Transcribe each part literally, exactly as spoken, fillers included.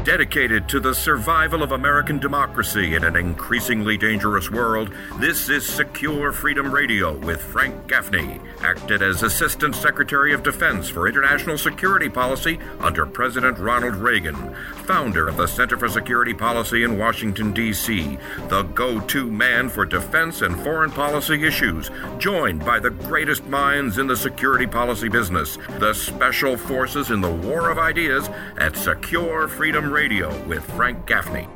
Dedicated to the survival of American democracy in an increasingly dangerous world, this is Secure Freedom Radio with Frank Gaffney, acted as Assistant Secretary of Defense for International Security Policy under President Ronald Reagan, founder of the Center for Security Policy in Washington, D C, the go-to man for defense and foreign policy issues, joined by the greatest minds in the security policy business, the Special Forces in the War of Ideas, at Secure Freedom Radio with Frank Gaffney.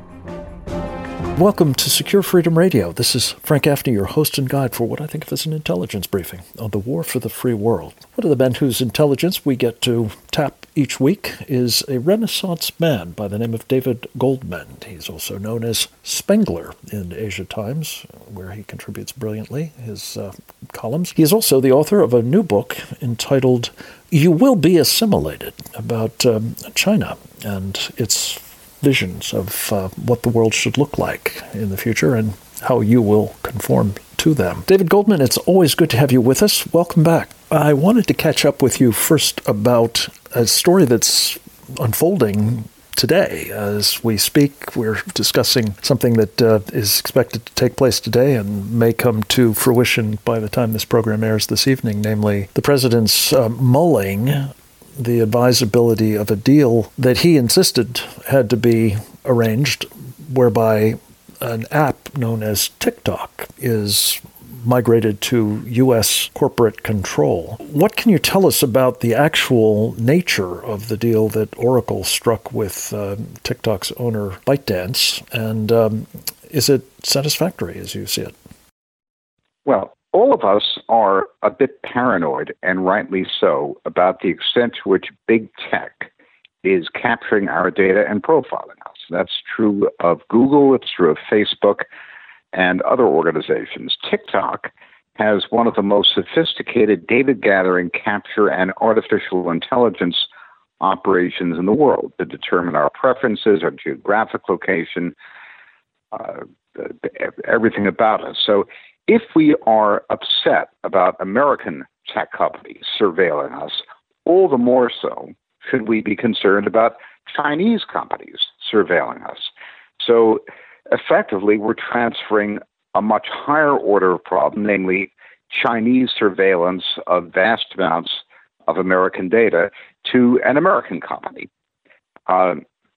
Welcome to Secure Freedom Radio. This is Frank Gaffney, your host and guide for what I think of as an intelligence briefing on the war for the free world. One of the men whose intelligence we get to tap each week is a Renaissance man by the name of David Goldman. He's also known as Spengler in Asia Times, where he contributes brilliantly his uh, columns. He is also the author of a new book entitled You Will Be Assimilated, about um, China and its visions of uh, what the world should look like in the future and how you will conform to them. David Goldman, it's always good to have you with us. Welcome back. I wanted to catch up with you first about a story that's unfolding today. As we speak, we're discussing something that uh, is expected to take place today and may come to fruition by the time this program airs this evening, namely the president's uh, mulling the advisability of a deal that he insisted had to be arranged, whereby an app known as TikTok is migrated to U S corporate control. What can you tell us about the actual nature of the deal that Oracle struck with uh, TikTok's owner, ByteDance, and um, is it satisfactory as you see it? Well, all of us are a bit paranoid, and rightly so, about the extent to which big tech is capturing our data and profiling us. That's true of Google, it's true of Facebook, and other organizations. TikTok has one of the most sophisticated data gathering, capture, and artificial intelligence operations in the world to determine our preferences, our geographic location, uh, everything about us. So if we are upset about American tech companies surveilling us, all the more so should we be concerned about Chinese companies surveilling us. So effectively, we're transferring a much higher order of problem, namely Chinese surveillance of vast amounts of American data, to an American company. Uh,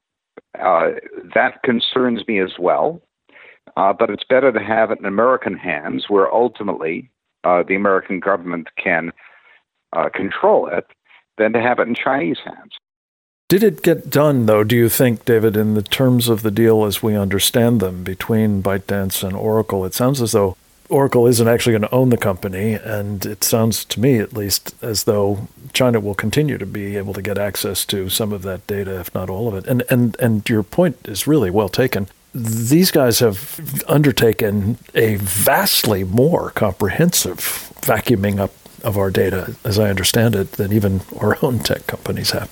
uh, that concerns me as well. Uh, but it's better to have it in American hands, where ultimately uh, the American government can uh, control it, than to have it in Chinese hands. Did it get done, though, do you think, David, in the terms of the deal as we understand them between ByteDance and Oracle? It sounds as though Oracle isn't actually going to own the company, and it sounds to me, at least, as though China will continue to be able to get access to some of that data, if not all of it. And and and your point is really well taken. These guys have undertaken a vastly more comprehensive vacuuming up of our data, as I understand it, than even our own tech companies have.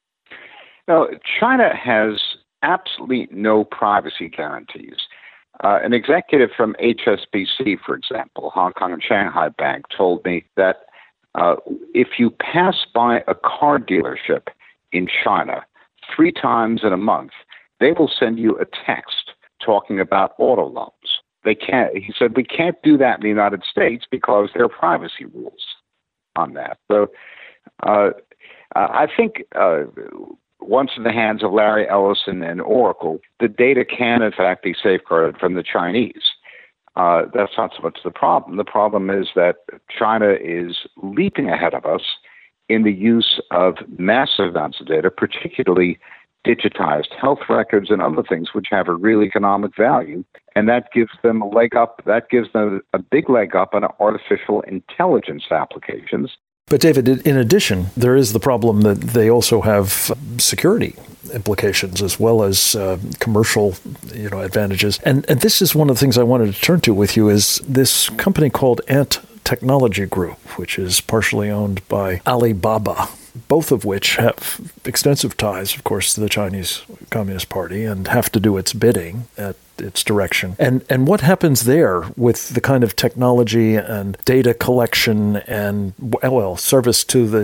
Now, China has absolutely no privacy guarantees. Uh, an executive from H S B C, for example, Hong Kong and Shanghai Bank, told me that uh, if you pass by a car dealership in China three times in a month, they will send you a text talking about auto loans. They can't. He said, we can't do that in the United States because there are privacy rules on that. So uh, I think uh, once in the hands of Larry Ellison and Oracle, the data can, in fact, be safeguarded from the Chinese. Uh, that's not so much the problem. The problem is that China is leaping ahead of us in the use of massive amounts of data, particularly digitized health records and other things which have a real economic value. And that gives them a leg up, that gives them a big leg up on artificial intelligence applications. But David, in addition, there is the problem that they also have security implications as well as uh, commercial, you know, advantages. And and this is one of the things I wanted to turn to with you is this company called Ant Technology Group, which is partially owned by Alibaba, both of which have extensive ties, of course, to the Chinese Communist Party and have to do its bidding at its direction. And and what happens there with the kind of technology and data collection and, well, service to the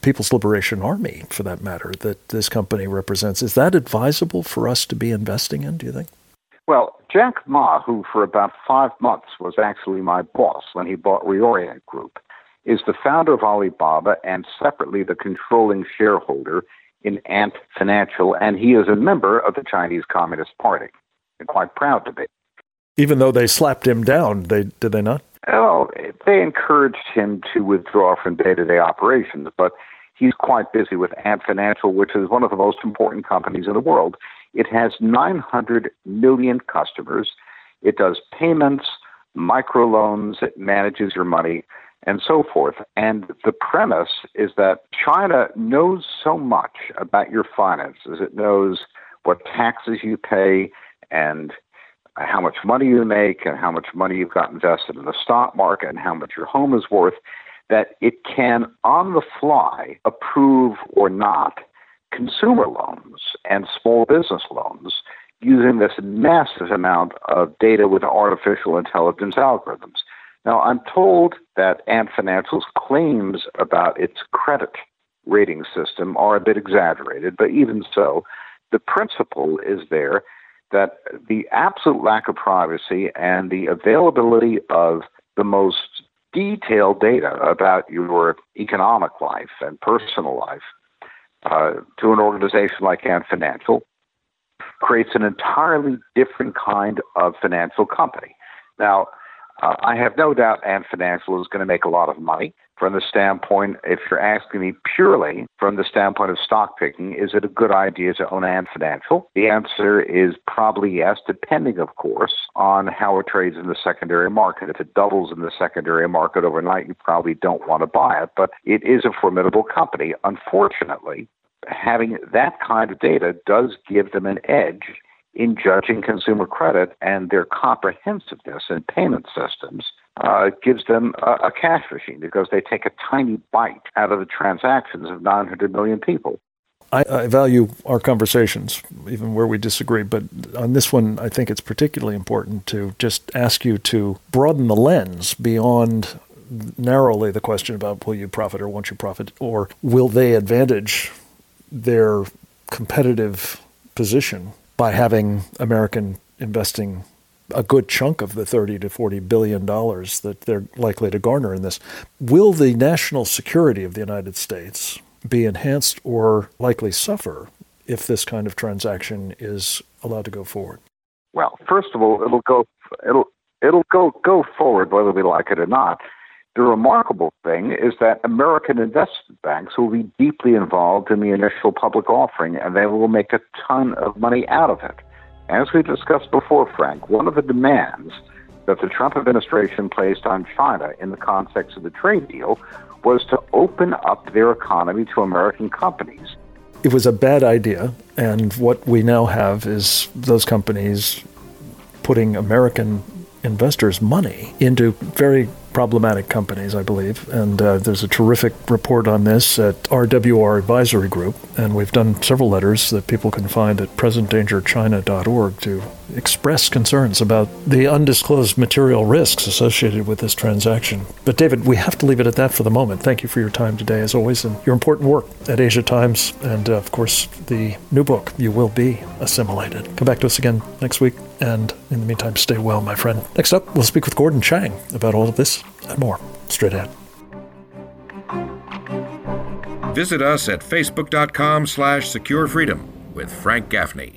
People's Liberation Army, for that matter, that this company represents. Is that advisable for us to be investing in, do you think? Well, Jack Ma, who for about five months was actually my boss when he bought Reorient Group, is the founder of Alibaba and separately the controlling shareholder in Ant Financial, and he is a member of the Chinese Communist Party, and quite proud to be. Even though they slapped him down, they did they not? Oh, they encouraged him to withdraw from day-to-day operations, but he's quite busy with Ant Financial, which is one of the most important companies in the world. It has nine hundred million customers. It does payments, microloans, it manages your money, and so forth. And the premise is that China knows so much about your finances. It knows what taxes you pay and how much money you make and how much money you've got invested in the stock market and how much your home is worth, that it can, on the fly, approve or not consumer loans and small business loans using this massive amount of data with artificial intelligence algorithms. Now, I'm told that Ant Financial's claims about its credit rating system are a bit exaggerated, but even so, the principle is there that the absolute lack of privacy and the availability of the most detailed data about your economic life and personal life uh, to an organization like Ant Financial creates an entirely different kind of financial company. Now, uh, I have no doubt Ant Financial is going to make a lot of money. From the standpoint, if you're asking me purely from the standpoint of stock picking, is it a good idea to own Ant Financial? The answer is probably yes, depending, of course, on how it trades in the secondary market. If it doubles in the secondary market overnight, you probably don't want to buy it, but it is a formidable company. Unfortunately, having that kind of data does give them an edge in judging consumer credit, and their comprehensiveness in payment systems uh, gives them a, a cash machine because they take a tiny bite out of the transactions of nine hundred million people. I, I value our conversations, even where we disagree, but on this one, I think it's particularly important to just ask you to broaden the lens beyond narrowly the question about will you profit or won't you profit, or will they advantage their competitive position by having American investing a good chunk of the thirty to forty billion dollars that they're likely to garner in this. Will the national security of the United States be enhanced or likely suffer if this kind of transaction is allowed to go forward? Well, first of all, it'll go it'll it'll go go forward whether we like it or not. The remarkable thing is that American investment banks will be deeply involved in the initial public offering, and they will make a ton of money out of it. As we discussed before, Frank, one of the demands that the Trump administration placed on China in the context of the trade deal was to open up their economy to American companies. It was a bad idea, and what we now have is those companies putting American investors' money into very problematic companies, I believe. And uh, there's a terrific report on this at R W R Advisory Group, and we've done several letters that people can find at present danger china dot org to express concerns about the undisclosed material risks associated with this transaction. But David, we have to leave it at that for the moment. Thank you for your time today, as always, and your important work at Asia Times, and uh, of course, the new book, You Will Be Assimilated. Come back to us again next week, and in the meantime, stay well, my friend. Next up, we'll speak with Gordon Chang about all of this and more. Straight ahead. Visit us at facebook.com slash secure freedom with Frank Gaffney.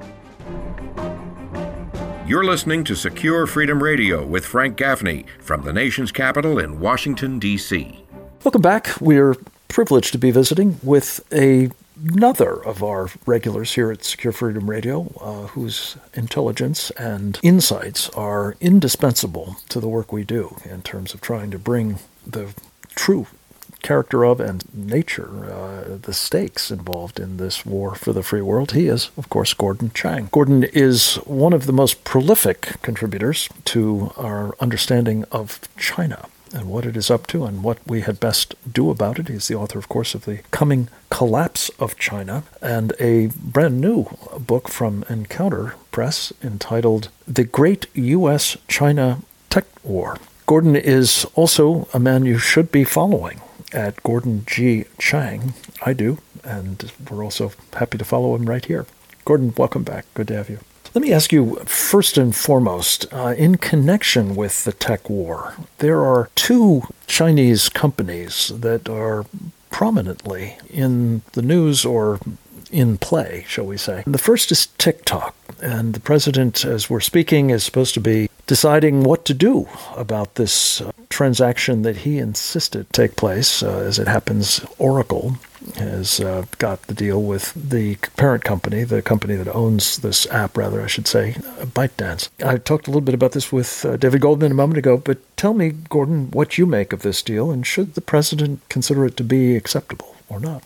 You're listening to Secure Freedom Radio with Frank Gaffney from the nation's capital in Washington, D C Welcome back. We're privileged to be visiting with a, another of our regulars here at Secure Freedom Radio, uh, whose intelligence and insights are indispensable to the work we do in terms of trying to bring the true character of and nature, uh, the stakes involved in this war for the free world. He is, of course, Gordon Chang. Gordon is one of the most prolific contributors to our understanding of China and what it is up to and what we had best do about it. He's the author, of course, of The Coming Collapse of China and a brand new book from Encounter Press entitled The Great U S China Tech War. Gordon is also a man you should be following at Gordon G. Chang. I do, and we're also happy to follow him right here. Gordon, welcome back. Good to have you. Let me ask you, first and foremost, uh, in connection with the tech war, there are two Chinese companies that are prominently in the news or in play, shall we say. The first is TikTok, and the president, as we're speaking, is supposed to be deciding what to do about this uh, transaction that he insisted take place. Uh, as it happens, Oracle has uh, got the deal with the parent company, the company that owns this app, rather, I should say, uh, ByteDance. I talked a little bit about this with uh, David Goldman a moment ago, but tell me, Gordon, what you make of this deal, and should the president consider it to be acceptable or not?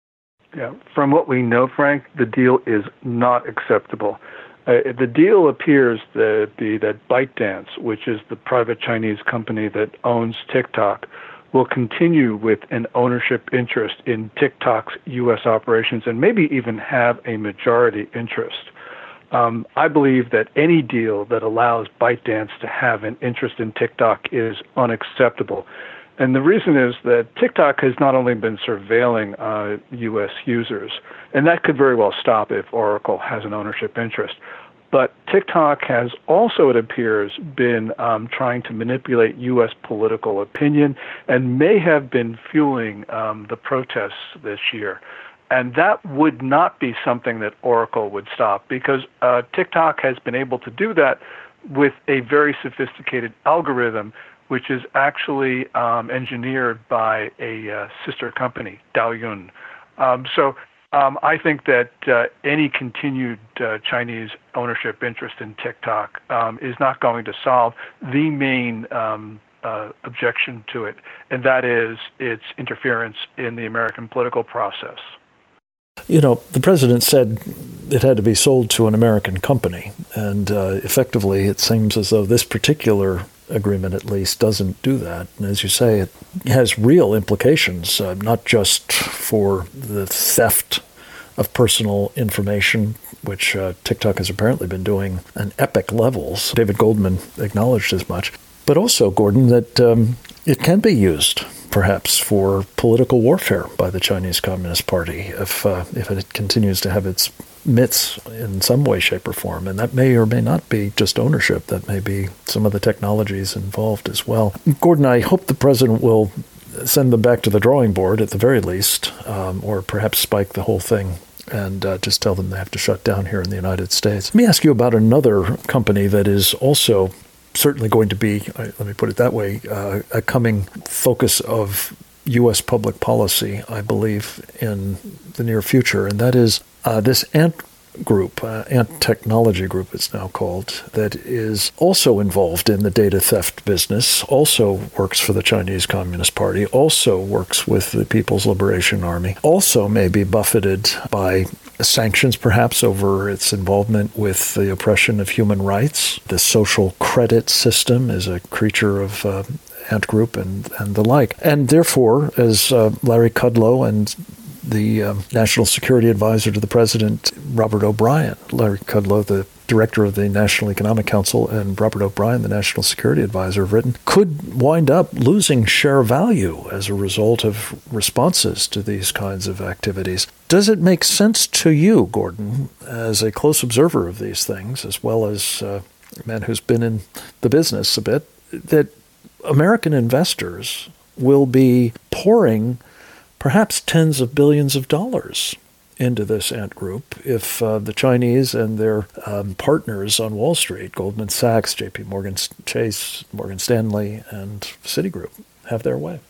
Yeah, from what we know, Frank, the deal is not acceptable. Uh, the deal appears to be that ByteDance, which is the private Chinese company that owns TikTok, will continue with an ownership interest in TikTok's U S operations and maybe even have a majority interest. Um, I believe that any deal that allows ByteDance to have an interest in TikTok is unacceptable. And the reason is that TikTok has not only been surveilling uh, U S users, and that could very well stop if Oracle has an ownership interest, but TikTok has also, it appears, been um, trying to manipulate U S political opinion and may have been fueling um, the protests this year. And that would not be something that Oracle would stop, because uh, TikTok has been able to do that with a very sophisticated algorithm, which is actually um, engineered by a uh, sister company, Douyin. Um, so um, I think that uh, any continued uh, Chinese ownership interest in TikTok um, is not going to solve the main um, uh, objection to it, and that is its interference in the American political process. You know, the president said it had to be sold to an American company, and uh, effectively it seems as though this particular agreement, at least, doesn't do that. And as you say, it has real implications, uh, not just for the theft of personal information, which uh, TikTok has apparently been doing at epic levels. David Goldman acknowledged as much. But also, Gordon, that um, it can be used, perhaps, for political warfare by the Chinese Communist Party if uh, if it continues to have its mitts in some way, shape, or form. And that may or may not be just ownership. That may be some of the technologies involved as well. Gordon, I hope the president will send them back to the drawing board at the very least, um, or perhaps spike the whole thing and uh, just tell them they have to shut down here in the United States. Let me ask you about another company that is also certainly going to be, let me put it that way, uh, a coming focus of U S public policy, I believe, in the near future, and that is uh, this Ant Group, uh, Ant Technology Group it's now called, that is also involved in the data theft business, also works for the Chinese Communist Party, also works with the People's Liberation Army, also may be buffeted by sanctions perhaps over its involvement with the oppression of human rights. The social credit system is a creature of uh, Ant Group and, and the like. And therefore, as uh, Larry Kudlow and the um, National Security Advisor to the President, Robert O'Brien, Larry Kudlow, the Director of the National Economic Council, and Robert O'Brien, the National Security Advisor, have written, could wind up losing share value as a result of responses to these kinds of activities. Does it make sense to you, Gordon, as a close observer of these things, as well as uh, a man who's been in the business a bit, that American investors will be pouring perhaps tens of billions of dollars into this Ant Group if uh, the Chinese and their um, partners on Wall Street, Goldman Sachs, J P Morgan Chase, Morgan Stanley, and Citigroup, have their way?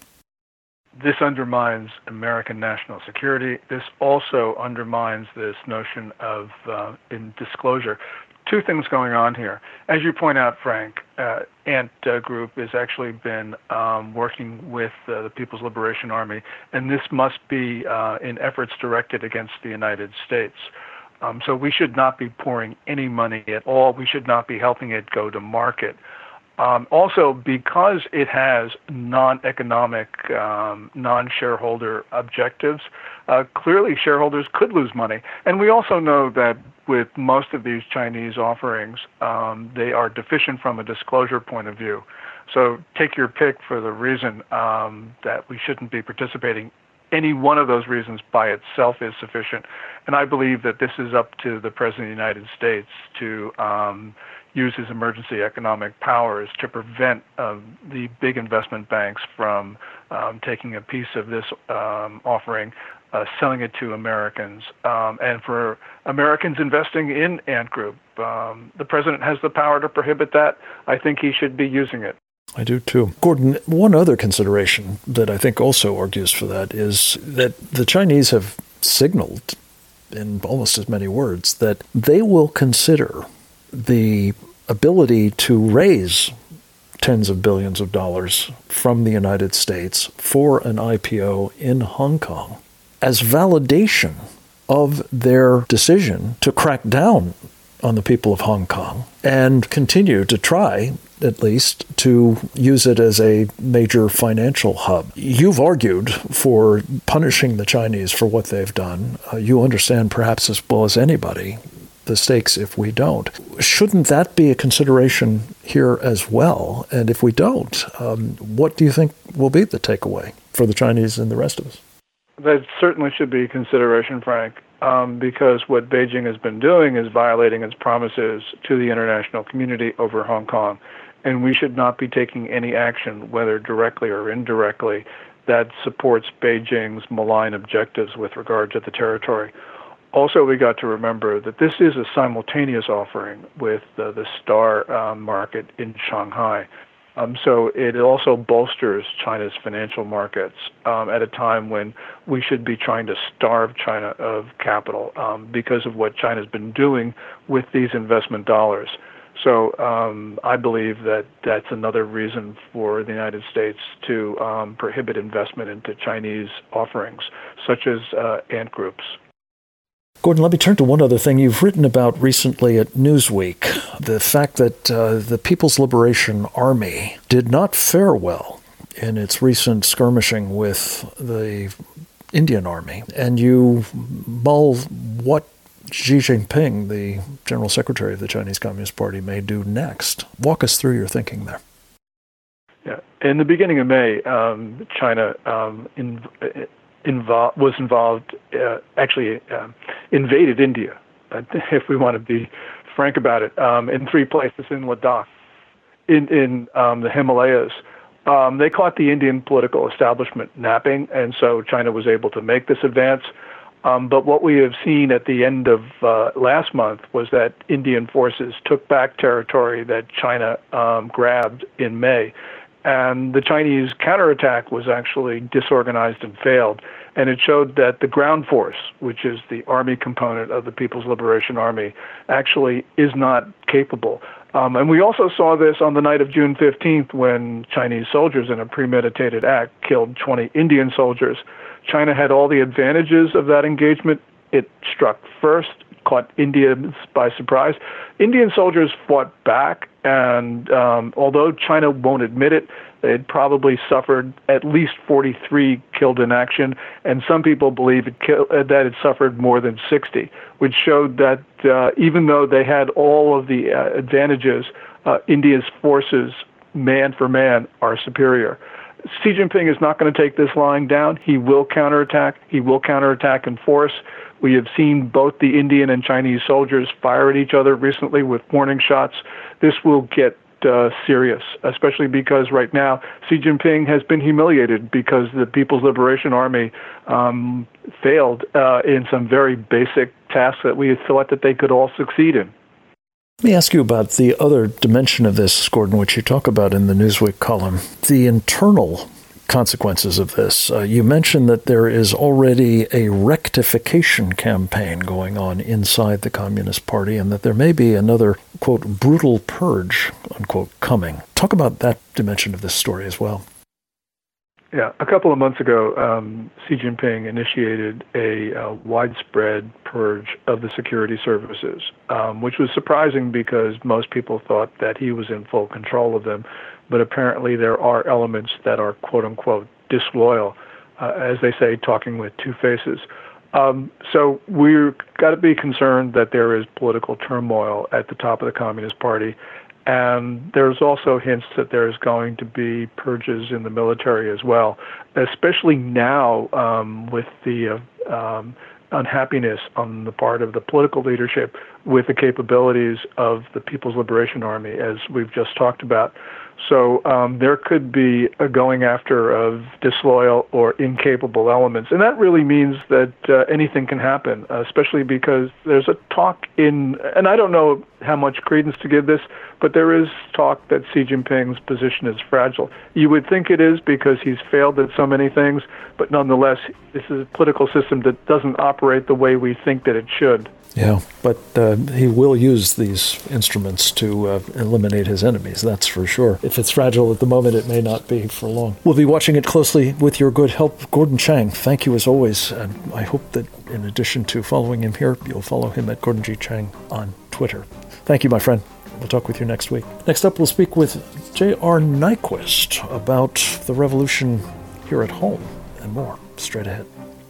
This undermines American national security. This also undermines this notion of uh, in disclosure. Two things going on here. As you point out, Frank, uh, Ant uh, Group has actually been um, working with uh, the People's Liberation Army, and this must be uh, in efforts directed against the United States. Um, so we should not be pouring any money at all. We should not be helping it go to market. Um, also, because it has non-economic, um, non-shareholder objectives, uh, clearly shareholders could lose money. And we also know that with most of these Chinese offerings, um, they are deficient from a disclosure point of view. So take your pick for the reason um, that we shouldn't be participating. Any one of those reasons by itself is sufficient. And I believe that this is up to the President of the United States to um, use his emergency economic powers to prevent um, the big investment banks from um, taking a piece of this um, offering, uh, selling it to Americans. Um, and for Americans investing in Ant Group, um, the President has the power to prohibit that. I think he should be using it. I do too. Gordon, one other consideration that I think also argues for that is that the Chinese have signaled in almost as many words that they will consider the ability to raise tens of billions of dollars from the United States for an I P O in Hong Kong as validation of their decision to crack down on the people of Hong Kong and continue to try, at least, to use it as a major financial hub. You've argued for punishing the Chinese for what they've done. Uh, you understand perhaps as well as anybody the stakes if we don't. Shouldn't that be a consideration here as well? And if we don't, um, what do you think will be the takeaway for the Chinese and the rest of us? That certainly should be a consideration, Frank. Um, because what Beijing has been doing is violating its promises to the international community over Hong Kong. And we should not be taking any action, whether directly or indirectly, that supports Beijing's malign objectives with regard to the territory. Also, we got to remember that this is a simultaneous offering with uh, the STAR uh, market in Shanghai. Um, so it also bolsters China's financial markets um, at a time when we should be trying to starve China of capital um, because of what China's been doing with these investment dollars. So um, I believe that that's another reason for the United States to um, prohibit investment into Chinese offerings, such as uh, Ant Groups. Gordon, let me turn to one other thing you've written about recently at Newsweek, the fact that uh, the People's Liberation Army did not fare well in its recent skirmishing with the Indian Army. And you mull what Xi Jinping, the General Secretary of the Chinese Communist Party, may do next. Walk us through your thinking there. Yeah. In the beginning of May, um, China um, in, involved, was involved, uh, actually uh, invaded India, if we want to be frank about it, um, in three places in Ladakh, in, in um, the Himalayas. Um, they caught the Indian political establishment napping, and so China was able to make this advance. Um, but what we have seen at the end of uh, last month was that Indian forces took back territory that China um, grabbed in May. And the Chinese counterattack was actually disorganized and failed. And it showed that the ground force, which is the army component of the People's Liberation Army, actually is not capable. Um, and we also saw this on the night of June fifteenth when Chinese soldiers in a premeditated act killed twenty Indian soldiers. China had all the advantages of that engagement. It struck first, caught Indians by surprise. Indian soldiers fought back, and um, although China won't admit it, they'd probably suffered at least forty-three killed in action, and some people believe it kill, uh, that it suffered more than sixty, which showed that uh, even though they had all of the uh, advantages, uh, India's forces, man for man, are superior. Xi Jinping is not going to take this lying down. He will counterattack. He will counterattack in force. We have seen both the Indian and Chinese soldiers fire at each other recently with warning shots. This will get uh, serious, especially because right now Xi Jinping has been humiliated because the People's Liberation Army um, failed uh, in some very basic tasks that we thought that they could all succeed in. Let me ask you about the other dimension of this, Gordon, which you talk about in the Newsweek column, the internal consequences of this. Uh, you mentioned that there is already a rectification campaign going on inside the Communist Party and that there may be another, quote, brutal purge, unquote, coming. Talk about that dimension of this story as well. Yeah, a couple of months ago, um, Xi Jinping initiated a uh, widespread purge of the security services, um, which was surprising because most people thought that he was in full control of them. But apparently there are elements that are, quote unquote, disloyal, uh, as they say, talking with two faces. Um, so we've got to be concerned that there is political turmoil at the top of the Communist Party. And there's also hints that there's going to be purges in the military as well, especially now um, with the uh, um, unhappiness on the part of the political leadership with the capabilities of the People's Liberation Army, as we've just talked about. So um, there could be a going after of disloyal or incapable elements. And that really means that uh, anything can happen, uh, especially because there's a talk in, and I don't know how much credence to give this, but there is talk that Xi Jinping's position is fragile. You would think it is because he's failed at so many things, but nonetheless, this is a political system that doesn't operate the way we think that it should. Yeah, but uh, he will use these instruments to uh, eliminate his enemies, that's for sure. If it's fragile at the moment, it may not be for long. We'll be watching it closely with your good help, Gordon Chang. Thank you as always, and I hope that in addition to following him here, you'll follow him at Gordon G. Chang on Twitter. Thank you, my friend. We'll talk with you next week. Next up, we'll speak with J R. Nyquist about the revolution here at home and more straight ahead.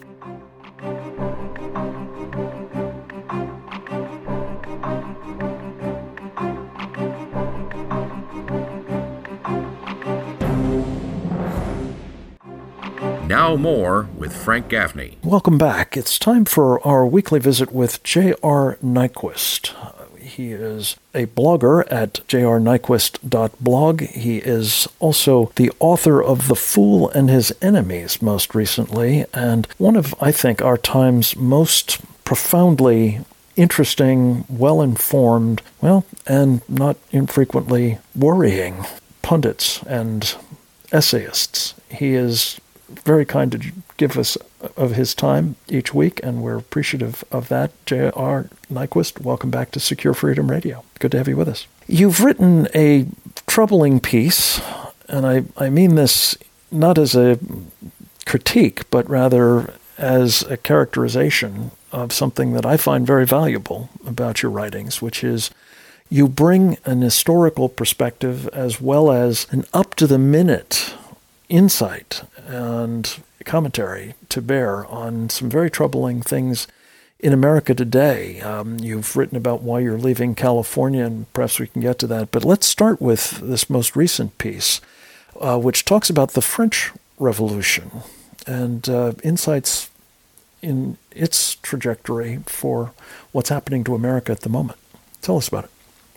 Now more with Frank Gaffney. Welcome back. It's time for our weekly visit with J R. Nyquist. He is a blogger at j r nyquist dot blog. He is also the author of The Fool and His Enemies most recently, and one of, I think, our time's most profoundly interesting, well-informed, well, and not infrequently worrying pundits and essayists. He is very kind to give us of his time each week, and we're appreciative of that. J R. Nyquist, welcome back to Secure Freedom Radio. Good to have you with us. You've written a troubling piece, and I, I mean this not as a critique, but rather as a characterization of something that I find very valuable about your writings, which is you bring an historical perspective as well as an up-to-the-minute insight and commentary to bear on some very troubling things in America today. Um, you've written about why you're leaving California, and perhaps we can get to that. But let's start with this most recent piece, uh, which talks about the French Revolution and uh, insights in its trajectory for what's happening to America at the moment. Tell us about it.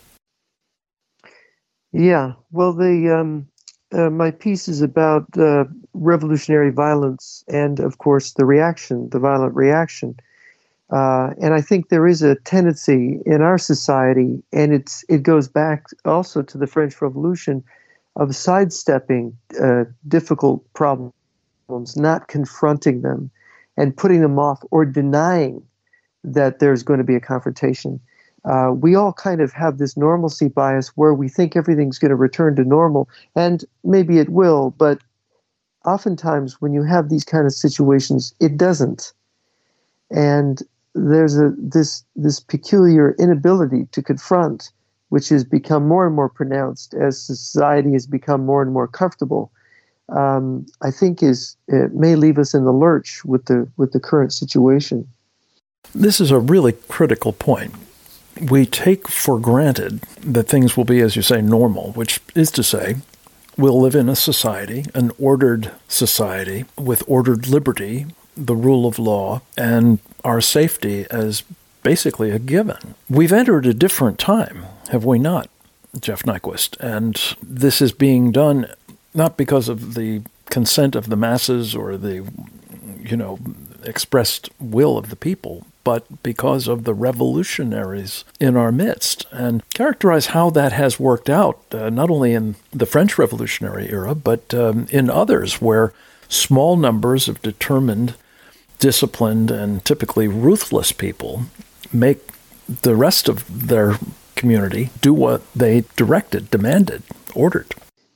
Yeah, well, the um, uh, my piece is about uh, revolutionary violence and, of course, the reaction, the violent reaction. Uh, and I think there is a tendency in our society, and it's it goes back also to the French Revolution, of sidestepping uh, difficult problems, not confronting them, and putting them off or denying that there's going to be a confrontation. Uh, we all kind of have this normalcy bias where we think everything's going to return to normal, and maybe it will, but oftentimes when you have these kind of situations, it doesn't. And there's a this this peculiar inability to confront, which has become more and more pronounced as society has become more and more comfortable. Um, I think is it may leave us in the lurch with the with the current situation. This is a really critical point. We take for granted that things will be, as you say, normal, which is to say, we'll live in a society, an ordered society with ordered liberty, the rule of law, and our safety as basically a given. We've entered a different time, have we not, Jeff Nyquist? And this is being done not because of the consent of the masses or the, you know, expressed will of the people, but because of the revolutionaries in our midst. And characterize how that has worked out, uh, not only in the French Revolutionary era, but um, in others where small numbers of determined, disciplined, and typically ruthless people make the rest of their community do what they directed, demanded, ordered.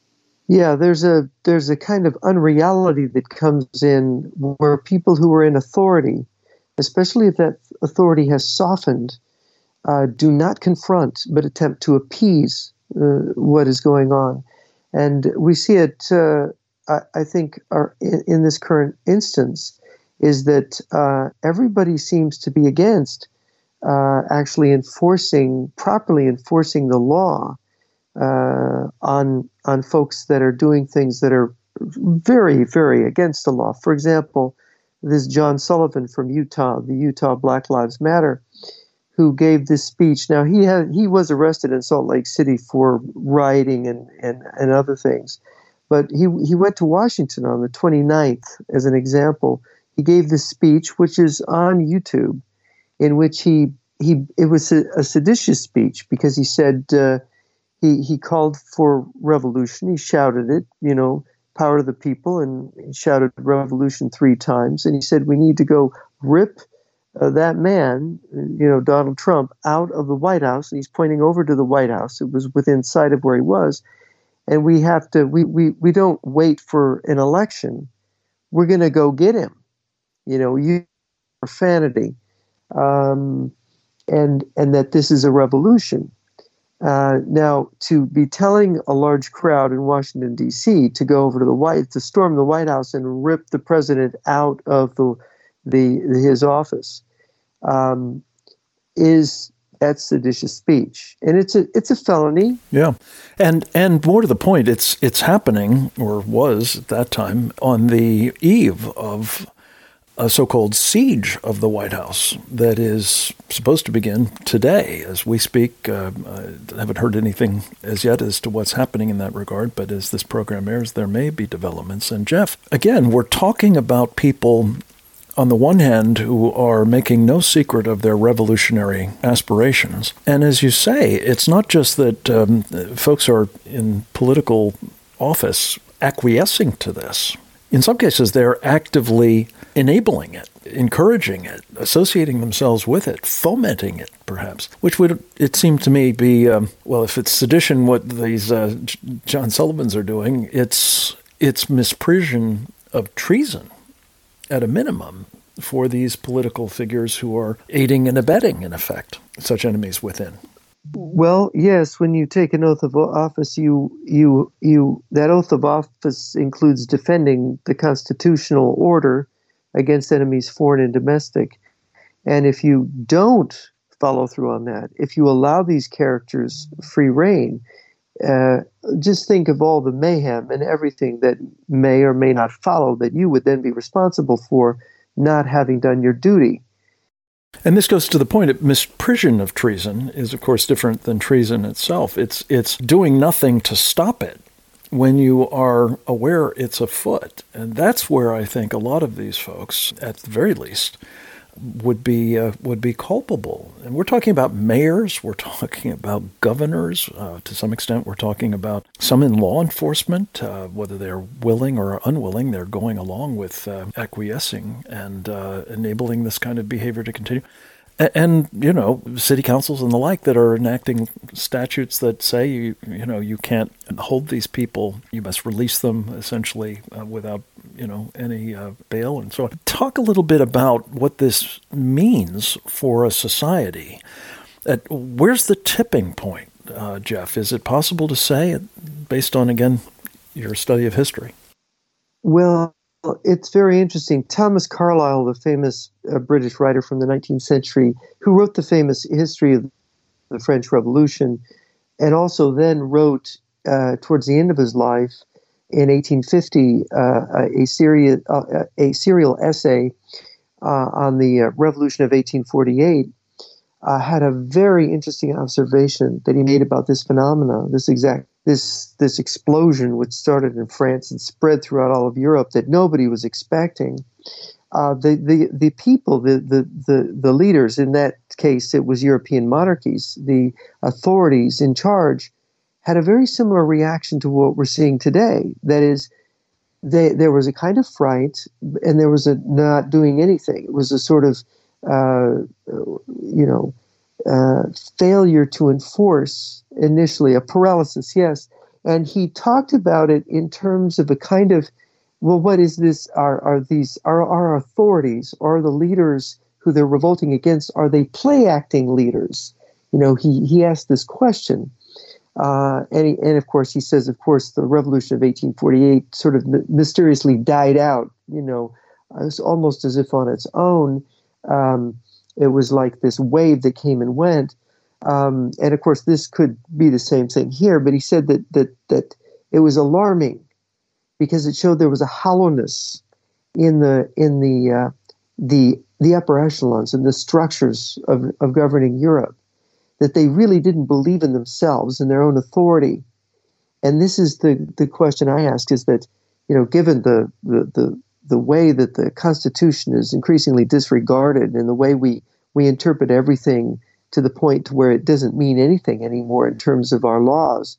Yeah, there's a there's a kind of unreality that comes in where people who are in authority, especially if that authority has softened, uh, do not confront but attempt to appease uh, what is going on, and we see it. Uh, I, I think our, in, in this current instance, is that uh, everybody seems to be against uh, actually enforcing properly enforcing the law. Uh, on on folks that are doing things that are very, very against the law. For example, this John Sullivan from Utah, the Utah Black Lives Matter, who gave this speech. Now, he had he was arrested in Salt Lake City for rioting and, and, and other things, but he, he went to Washington on the twenty-ninth as an example. He gave this speech, which is on YouTube, in which he, he it was a, a seditious speech because he said... Uh, He he called for revolution. He shouted it, you know, power to the people, and he shouted revolution three times. And he said, we need to go rip uh, that man, you know, Donald Trump, out of the White House. And he's pointing over to the White House. It was within sight of where he was. And we have to, we, we, we don't wait for an election. We're going to go get him, you know, use profanity, um, and, and that this is a revolution. Uh, now, to be telling a large crowd in Washington, D C to go over to the White, to storm the White House and rip the president out of the, the his office, um, is that's seditious speech, and it's a it's a felony. Yeah, and and more to the point, it's it's happening, or was at that time, on the eve of a so-called siege of the White House that is supposed to begin today as we speak. Uh, I haven't heard anything as yet as to what's happening in that regard, but as this program airs, there may be developments. And Jeff, again, we're talking about people on the one hand who are making no secret of their revolutionary aspirations. And as you say, it's not just that um, folks are in political office acquiescing to this. In some cases, they're actively enabling it, encouraging it, associating themselves with it, fomenting it, perhaps, which would, it seemed to me, be, um, well, if it's sedition, what these uh, John Sullivans are doing, it's it's misprision of treason, at a minimum, for these political figures who are aiding and abetting, in effect, such enemies within. Well, yes, when you take an oath of office, you you you that oath of office includes defending the constitutional order against enemies foreign and domestic. And if you don't follow through on that, if you allow these characters free rein, uh, just think of all the mayhem and everything that may or may not follow that you would then be responsible for not having done your duty. And this goes to the point that misprision of treason is, of course, different than treason itself. It's it's doing nothing to stop it when you are aware it's afoot. And that's where I think a lot of these folks, at the very least, would be uh, would be culpable. And we're talking about mayors, we're talking about governors, uh, to some extent we're talking about some in law enforcement, uh, whether they're willing or unwilling, they're going along with uh, acquiescing and uh, enabling this kind of behavior to continue. And, and, you know, city councils and the like that are enacting statutes that say, you, you know, you can't hold these people, you must release them essentially uh, without, you know, any uh, bail and so on. Talk a little bit about what this means for a society. Uh, where's the tipping point, uh, Jeff? Is it possible to say, based on, again, your study of history? Well, it's very interesting. Thomas Carlyle, the famous uh, British writer from the nineteenth century, who wrote the famous history of the French Revolution, and also then wrote, uh, towards the end of his life, in eighteen fifty, uh, a, serial, uh, a serial essay uh, on the uh, Revolution of eighteen forty-eight, uh, had a very interesting observation that he made about this phenomena, this exact this this explosion which started in France and spread throughout all of Europe that nobody was expecting. Uh, the, the the people, the, the the the leaders, in that case it was European monarchies, the authorities in charge, had a very similar reaction to what we're seeing today. That is, they, there was a kind of fright, and there was a not doing anything. It was a sort of, uh, you know, uh, failure to enforce initially, a paralysis, yes. And he talked about it in terms of a kind of, well, what is this? Are are these are our authorities, are the leaders who they're revolting against, are they play-acting leaders? You know, he, he asked this question. Uh, and, he, and of course, he says, of course, the revolution of eighteen forty-eight sort of m- mysteriously died out, you know, it's almost as if on its own. Um, it was like this wave that came and went. Um, and of course, this could be the same thing here. But he said that that that it was alarming because it showed there was a hollowness in the in the uh, the the upper echelons and the structures of, of governing Europe, that they really didn't believe in themselves and their own authority. And this is the, the question I ask, is that, you know, given the, the, the, the way that the Constitution is increasingly disregarded and the way we, we interpret everything to the point to where it doesn't mean anything anymore in terms of our laws,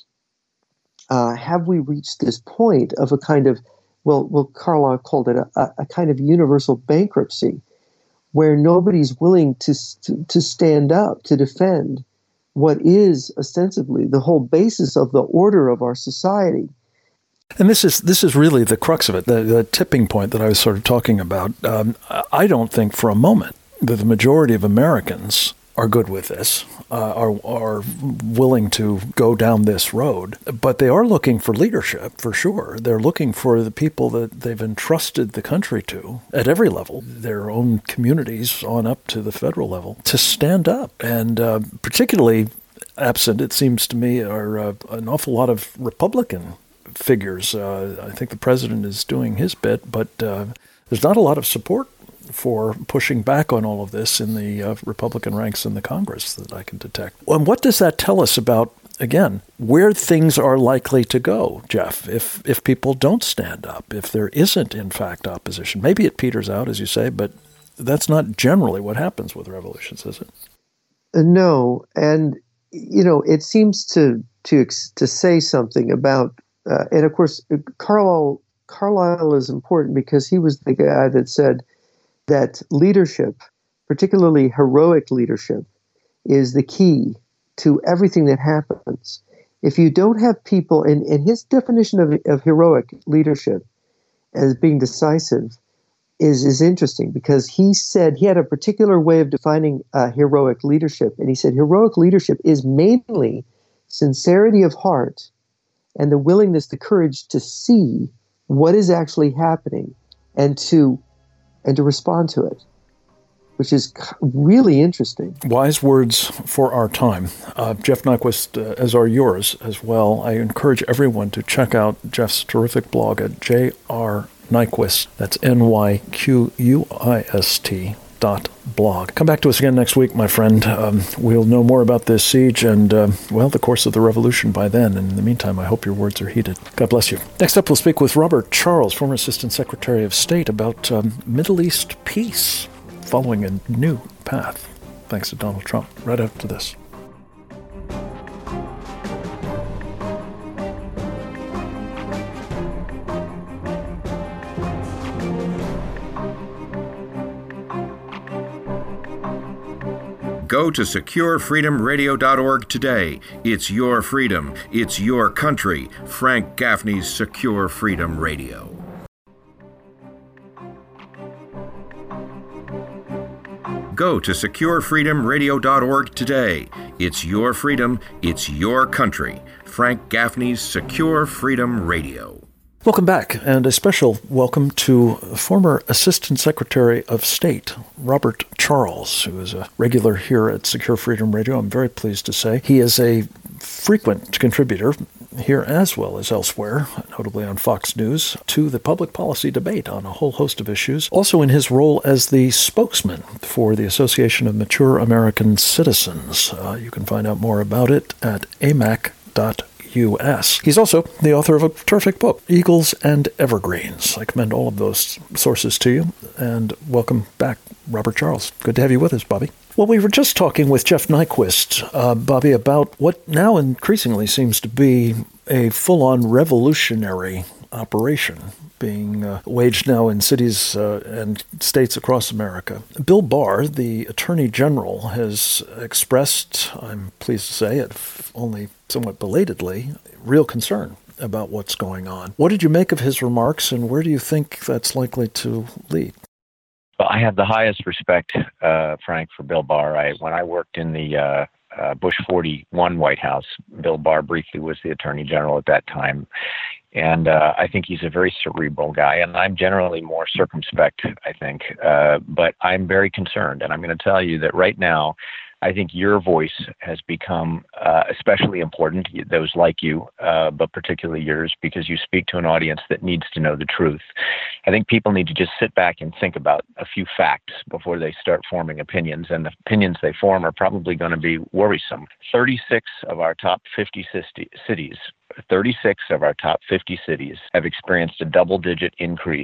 uh, have we reached this point of a kind of, well, well Carlyle called it a, a kind of universal bankruptcy, where nobody's willing to, to to stand up to defend what is ostensibly the whole basis of the order of our society. And this is this is really the crux of it, the, the tipping point that I was sort of talking about. Um, I don't think for a moment that the majority of Americans are good with this, uh, are are willing to go down this road. But they are looking for leadership, for sure. They're looking for the people that they've entrusted the country to at every level, their own communities on up to the federal level, to stand up. And uh, particularly absent, it seems to me, are uh, an awful lot of Republican figures. Uh, I think the president is doing his bit, but uh, there's not a lot of support for pushing back on all of this in the uh, Republican ranks in the Congress that I can detect. And what does that tell us about, again, where things are likely to go, Jeff, if if people don't stand up, if there isn't, in fact, opposition? Maybe it peters out, as you say, but that's not generally what happens with revolutions, is it? Uh, no, and, you know, it seems to to to say something about, uh, and of course, Carlyle, Carlyle is important because he was the guy that said that leadership, particularly heroic leadership, is the key to everything that happens. If you don't have people, and, and his definition of, of heroic leadership as being decisive is, is interesting, because he said he had a particular way of defining uh, heroic leadership. And he said heroic leadership is mainly sincerity of heart and the willingness, the courage to see what is actually happening and to and to respond to it, which is really interesting. Wise words for our time. Uh, Jeff Nyquist, uh, as are yours as well. I encourage everyone to check out Jeff's terrific blog at J R Nyquist. That's N Y Q U I S T dot blog. Come back to us again next week, my friend. Um, we'll know more about this siege and, uh, well, the course of the revolution by then. And in the meantime, I hope your words are heeded. God bless you. Next up, we'll speak with Robert Charles, former Assistant Secretary of State, about um, Middle East peace following a new path, thanks to Donald Trump. Right after this. Go to secure freedom radio dot org today. It's your freedom. It's your country. Frank Gaffney's Secure Freedom Radio. Go to secure freedom radio dot org today. It's your freedom. It's your country. Frank Gaffney's Secure Freedom Radio. Welcome back, and a special welcome to former Assistant Secretary of State, Robert Charles, who is a regular here at Secure Freedom Radio. I'm very pleased to say he is a frequent contributor here as well as elsewhere, notably on Fox News, to the public policy debate on a whole host of issues. Also in his role as the spokesman for the Association of Mature American Citizens. Uh, you can find out more about it at A M A C dot U S. He's also the author of a terrific book, Eagles and Evergreens. I commend all of those sources to you, and welcome back, Robert Charles. Good to have you with us, Bobby. Well, we were just talking with Jeff Nyquist, uh, Bobby, about what now increasingly seems to be a full-on revolutionary operation being uh, waged now in cities uh, and states across America. Bill Barr, the Attorney General, has expressed, I'm pleased to say it, only somewhat belatedly, real concern about what's going on. What did you make of his remarks, and where do you think that's likely to lead? Well, I have the highest respect, uh, Frank, for Bill Barr. I, when I worked in the uh, uh, Bush forty-one White House, Bill Barr briefly was the Attorney General at that time. And uh, I think he's a very cerebral guy, and I'm generally more circumspect, I think. Uh, but I'm very concerned, and I'm going to tell you that right now, I think your voice has become uh, especially important, those like you, uh, but particularly yours, because you speak to an audience that needs to know the truth. I think people need to just sit back and think about a few facts before they start forming opinions, and the opinions they form are probably going to be worrisome. thirty-six of our top fifty cities, thirty-six of our top fifty cities have experienced a double-digit increase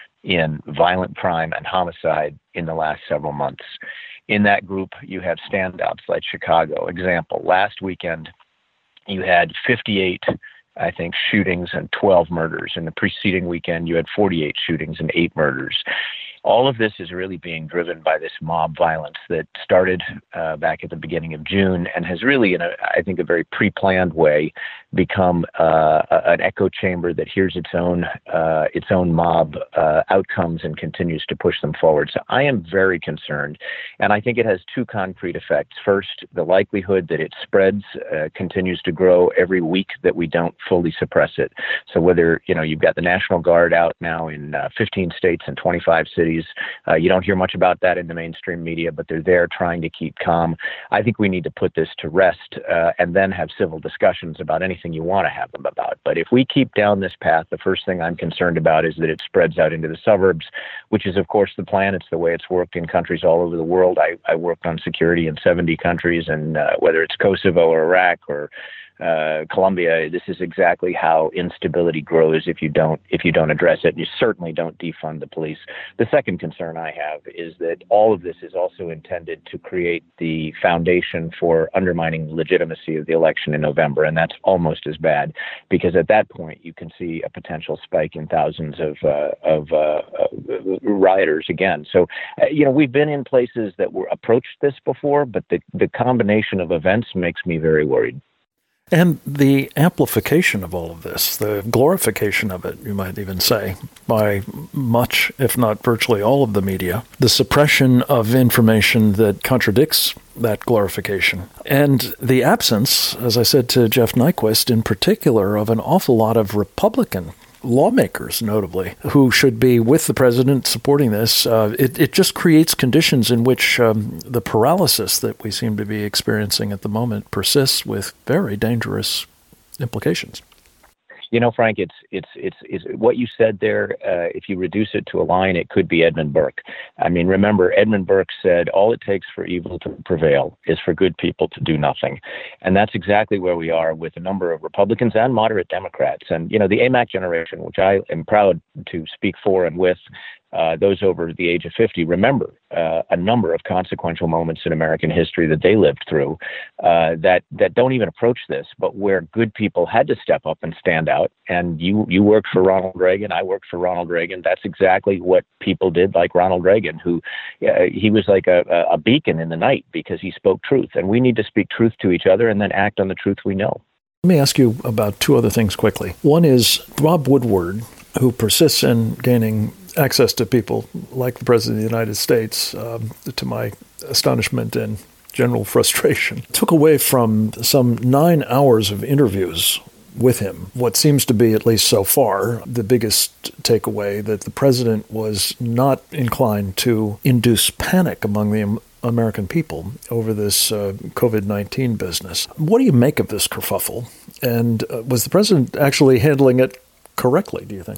in violent crime and homicide in the last several months. In that group, you have standouts like Chicago. Example, last weekend, you had fifty-eight, I think, shootings and twelve murders. In the preceding weekend, you had forty-eight shootings and eight murders. All of this is really being driven by this mob violence that started uh, back at the beginning of June and has really, in a, I think, a very pre-planned way, become uh, an echo chamber that hears its own uh, its own mob uh, outcomes and continues to push them forward. So I am very concerned, and I think it has two concrete effects. First, the likelihood that it spreads uh, continues to grow every week that we don't fully suppress it. So whether, you know, you've got the National Guard out now in uh, fifteen states and twenty-five cities. Uh, you don't hear much about that in the mainstream media, but they're there trying to keep calm. I think we need to put this to rest uh, and then have civil discussions about anything you want to have them about. But if we keep down this path, the first thing I'm concerned about is that it spreads out into the suburbs, which is, of course, the plan. It's the way it's worked in countries all over the world. I, I worked on security in seventy countries, and uh, whether it's Kosovo or Iraq or Uh, Colombia, this is exactly how instability grows if you don't if you don't address it. You certainly don't defund the police. The second concern I have is that all of this is also intended to create the foundation for undermining the legitimacy of the election in November, and that's almost as bad, because at that point you can see a potential spike in thousands of uh, of uh, uh, rioters again. So, uh, you know, we've been in places that were approached this before, but the the combination of events makes me very worried. And the amplification of all of this, the glorification of it, you might even say, by much, if not virtually all of the media, the suppression of information that contradicts that glorification, and the absence, as I said to Jeff Nyquist in particular, of an awful lot of Republican lawmakers, notably, who should be with the president supporting this. Uh, it, it just creates conditions in which um, the paralysis that we seem to be experiencing at the moment persists with very dangerous implications. You know, Frank, it's it's it's, it's what you said there. Uh, if you reduce it to a line, it could be Edmund Burke. I mean, remember, Edmund Burke said, all it takes for evil to prevail is for good people to do nothing. And that's exactly where we are with a number of Republicans and moderate Democrats. And, you know, the A M A C generation, which I am proud to speak for and with, Uh, those over the age of fifty remember uh, a number of consequential moments in American history that they lived through uh, that that don't even approach this, but where good people had to step up and stand out. And you you worked for Ronald Reagan. I worked for Ronald Reagan. That's exactly what people did, like Ronald Reagan, who uh, he was like a, a beacon in the night because he spoke truth. And we need to speak truth to each other and then act on the truth we know. Let me ask you about two other things quickly. One is Bob Woodward, who persists in gaining access to people like the President of the United States, um, to my astonishment and general frustration, took away from some nine hours of interviews with him what seems to be, at least so far, the biggest takeaway, that the president was not inclined to induce panic among the American people over this uh, COVID nineteen business. What do you make of this kerfuffle? And uh, was the president actually handling it correctly, do you think?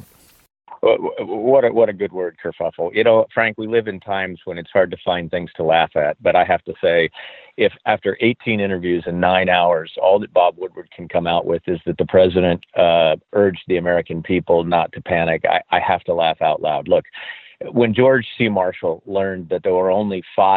What a, what a good word, kerfuffle. You know, Frank, we live in times when it's hard to find things to laugh at. But I have to say, if after eighteen interviews in nine hours, all that Bob Woodward can come out with is that the president uh, urged the American people not to panic, I, I have to laugh out loud. Look, when George C. Marshall learned that there were only five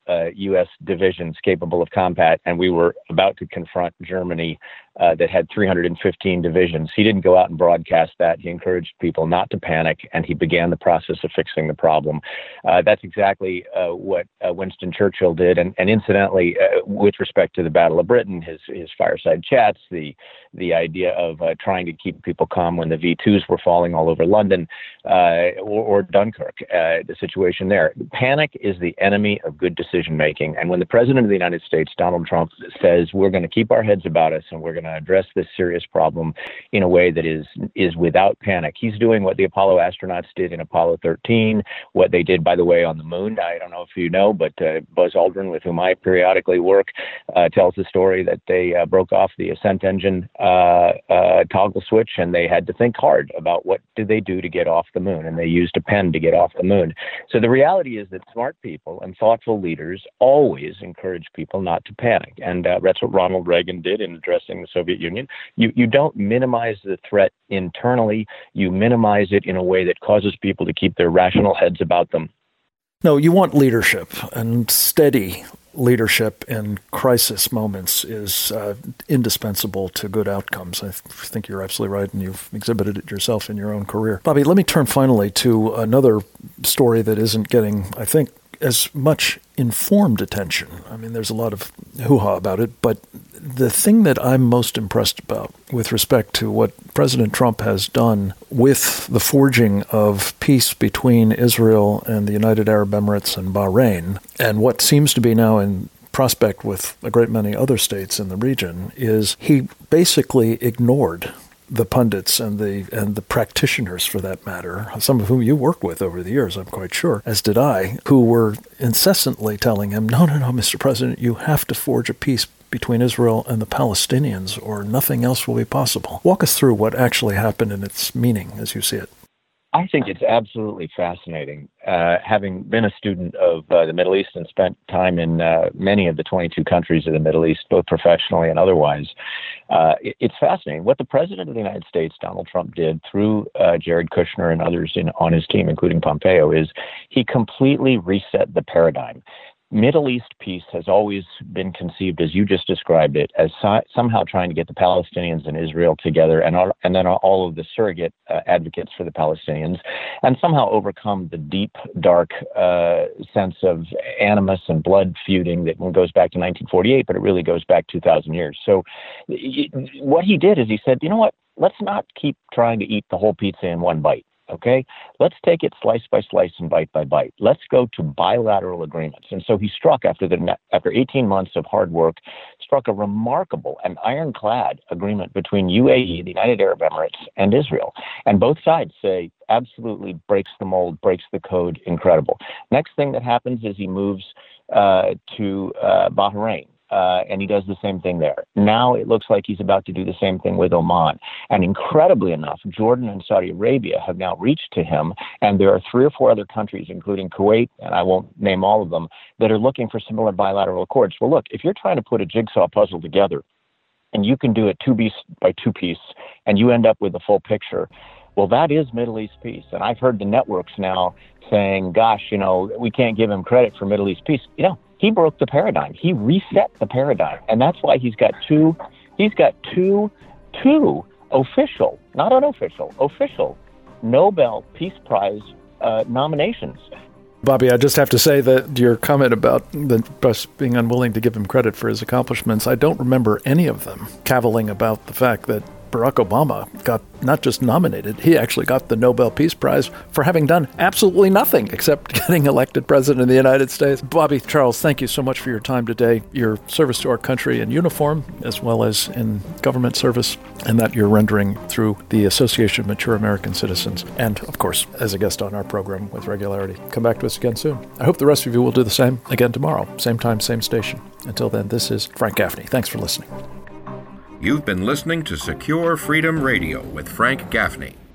uh, U S divisions capable of combat, and we were about to confront Germany uh, that had three hundred fifteen divisions. He didn't go out and broadcast that. He encouraged people not to panic, and he began the process of fixing the problem. Uh, that's exactly uh, what uh, Winston Churchill did. And, and incidentally, uh, with respect to the Battle of Britain, his his fireside chats, the the idea of uh, trying to keep people calm when the V twos were falling all over London, uh, or, or Dunkirk, uh, the situation there. Panic is the enemy of good decision making. And when the President of the United States, Donald Trump, says we're going to keep our heads about us and we're going to address this serious problem in a way that is is without panic, he's doing what the Apollo astronauts did in Apollo thirteen, what they did, by the way, on the moon. I don't know if you know, but uh, Buzz Aldrin, with whom I periodically work, uh, tells the story that they uh, broke off the ascent engine uh, uh, toggle switch, and they had to think hard about what did they do to get off the moon, and they used a pen to get off the moon. So the reality is that smart people and thoughtful leaders always encourage people not to panic, and uh, that's what Ronald Reagan did in addressing the Soviet Union. You you don't minimize the threat internally, you minimize it in a way that causes people to keep their rational heads about them. No, you want leadership, and steady leadership in crisis moments is uh, indispensable to good outcomes. I th- think you're absolutely right, and you've exhibited it yourself in your own career. Bobby, let me turn finally to another story that isn't getting, I think, as much informed attention. I mean, there's a lot of hoo-ha about it, but the thing that I'm most impressed about with respect to what President Trump has done with the forging of peace between Israel and the United Arab Emirates and Bahrain, and what seems to be now in prospect with a great many other states in the region, is he basically ignored the pundits and the and the practitioners, for that matter, some of whom you worked with over the years, I'm quite sure, as did I, who were incessantly telling him, no, no, no, Mister President, you have to forge a peace between Israel and the Palestinians, or nothing else will be possible. Walk us through what actually happened and its meaning as you see it. I think it's absolutely fascinating. Uh, having been a student of uh, the Middle East and spent time in uh, many of the twenty-two countries of the Middle East, both professionally and otherwise, uh, it, it's fascinating. What the President of the United States, Donald Trump, did through uh, Jared Kushner and others in, on his team, including Pompeo, is he completely reset the paradigm. Middle East peace has always been conceived, as you just described it, as so- somehow trying to get the Palestinians and Israel together, and all, and then all of the surrogate uh, advocates for the Palestinians, and somehow overcome the deep, dark uh, sense of animus and blood feuding that goes back to nineteen forty-eight, but it really goes back two thousand years. So y- what he did is he said, you know what, let's not keep trying to eat the whole pizza in one bite. Okay, let's take it slice by slice and bite by bite. Let's go to bilateral agreements. And so he struck, after the after eighteen months of hard work, struck a remarkable and ironclad agreement between U A E, the United Arab Emirates, and Israel. And both sides say absolutely breaks the mold, breaks the code, incredible. Next thing that happens is he moves uh, to uh, Bahrain. Uh, and he does the same thing there. Now it looks like he's about to do the same thing with Oman. And incredibly enough, Jordan and Saudi Arabia have now reached to him, and there are three or four other countries, including Kuwait, and I won't name all of them, that are looking for similar bilateral accords. Well, look, if you're trying to put a jigsaw puzzle together, and you can do it two piece by two piece, and you end up with a full picture, well, that is Middle East peace. And I've heard the networks now saying, gosh, you know, we can't give him credit for Middle East peace. You know, he broke the paradigm. He reset the paradigm. And that's why he's got two, he's got two, two official, not unofficial, official Nobel Peace Prize uh, nominations. Bobby, I just have to say that your comment about the press being unwilling to give him credit for his accomplishments, I don't remember any of them cavilling about the fact that Barack Obama got not just nominated, he actually got the Nobel Peace Prize for having done absolutely nothing except getting elected president of the United States. Bobby Charles, thank you so much for your time today, your service to our country in uniform as well as in government service, and that you're rendering through the Association of Mature American Citizens, and, of course, as a guest on our program with regularity. Come back to us again soon. I hope the rest of you will do the same again tomorrow, same time, same station. Until then, this is Frank Gaffney. Thanks for listening. You've been listening to Secure Freedom Radio with Frank Gaffney.